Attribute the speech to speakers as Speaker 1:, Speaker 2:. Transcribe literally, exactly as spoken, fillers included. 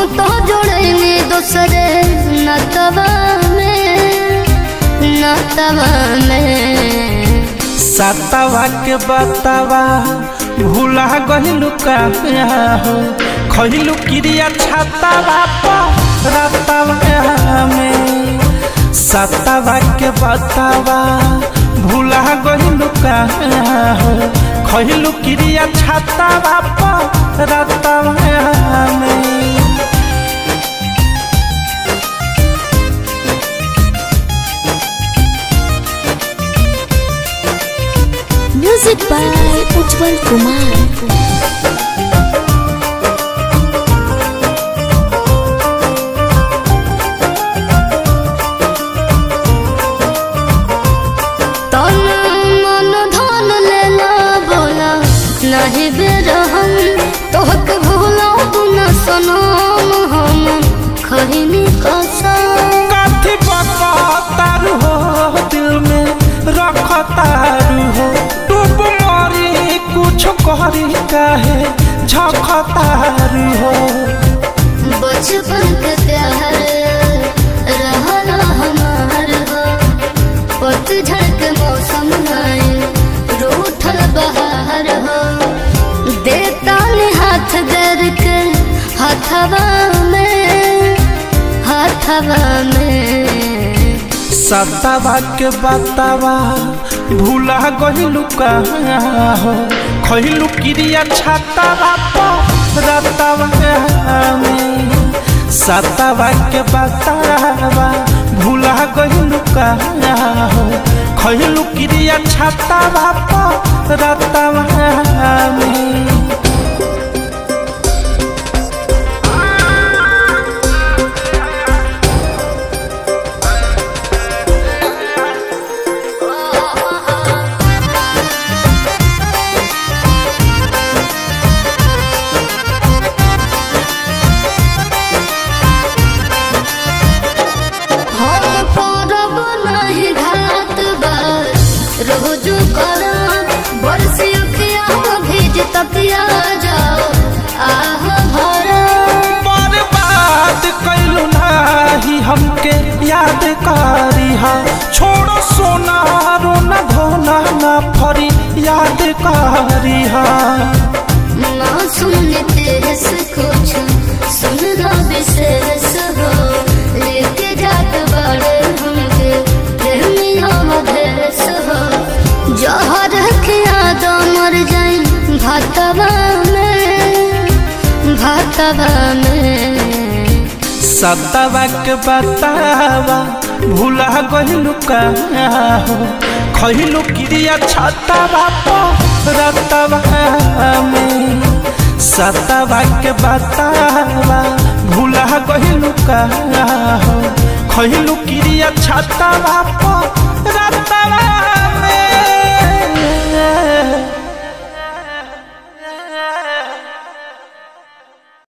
Speaker 1: तो जोड़ने दूसरे नतवा में नतवा में
Speaker 2: सतवा के बतावा भूला गहिलु का हो खहिलु क्रिया छातावा पर रातवा में सतवा के बतावा भूला गहिलु का हो खहिलु क्रिया छातावा पर रातवा में।
Speaker 3: Music by Ujjwal Kumar.
Speaker 1: नहीं बेरहम तोहक भूला न सनम हम खहिनी कसम
Speaker 2: काठी बकतारू हो दिल में रखतारू हो डूब मरी कुछ करी काहे झखतारू हो
Speaker 1: बचपन के प्यार रहला हमार हो पतझड़ के मौसम आए रूठल बहार हो देता ने हाथ दर के हाथवा में हाथवा में
Speaker 2: सतवा के बतावा भूला गहिलु का हो खहिलु क्रिया छातावा पर रातवा में सतवा के बतावा भूला गहिलु का हो खहिलु क्रिया छातावा पर रातवा में।
Speaker 1: रोजू करा बरसियों किया भेज तकिया जाओ आह भरा
Speaker 2: बर्बाद कैलू नाही हमके याद करी हा छोड़ो सोना रोना धोना ना फरी याद करी हा
Speaker 1: ना सुनने तेरे से कुछ सुनना विशेष हो लेके जात बड़े हमके प्रेमियों मधेश हो जहर खिया दो मर जाए भातवा में भातवा में
Speaker 2: सतवा के बतावा भूला गहिलु का हो खहिलु क्रिया छातावा पर रातवा में सतवा के बतावा भूला गहिलु का हो खहिलु क्रिया छातावा पर